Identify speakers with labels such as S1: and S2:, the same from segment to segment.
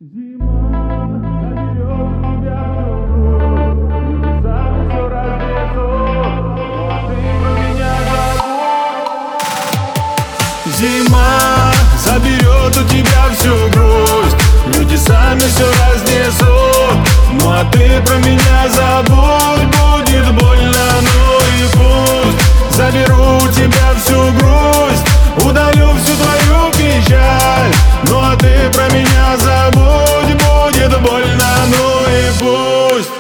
S1: Зима заберет у тебя всю грусть, небеса все разнесут, но ты про меня забудь. Зима заберет у тебя всю грусть, люди сами все разнесут, ну а ты про меня забудь. Будет больно, ну и пусть. Заберу у тебя всю грусть, удалю всю твою печаль, ну а ты про меня забудь. Будет больно, ну и пусть.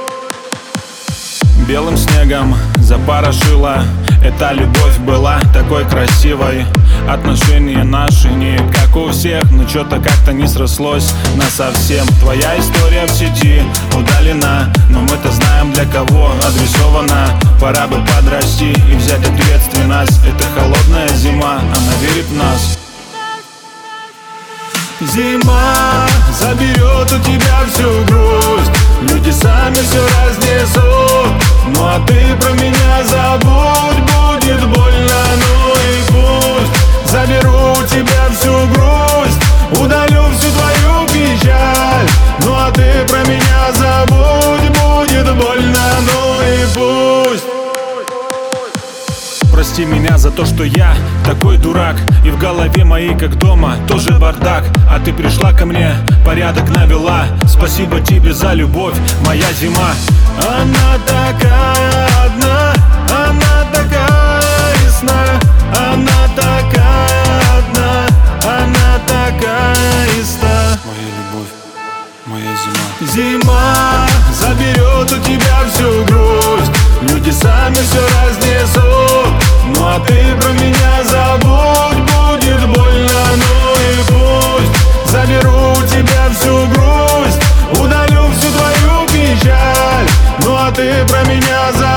S1: Белым снегом запорошила эта любовь, была такой красивой. Отношения наши не как у всех, но что-то как-то не срослось насовсем. Твоя история в сети удалена, но мы-то знаем, для кого адресована. Пора бы подрасти и взять ответственность. Это холодная зима, она верит в нас. Зима заберет у тебя всю грусть, люди сами все разнесут, ну а ты про меня забудь. Будет больно, ну и пусть. Заберу у тебя всю грусть, удалю всю твою печаль, ну а ты про меня забудь. Будет больно, ну и пусть. Прости меня за то, что я такой дурак, и в голове моей, как дома, тоже бардак. А ты пришла ко мне, порядок навела. Спасибо тебе за любовь, моя зима. Она такая одна, она такая ясна, она такая одна, она такая ясна.
S2: Моя любовь, моя зима.
S1: Зима заберет у тебя всю грусть, люди сами все разнесут, ну а ты про меня забудь. Будет больно, ну и пусть. Заберу у тебя всю грусть, удалю всю твою печаль, ну а ты про меня забудь.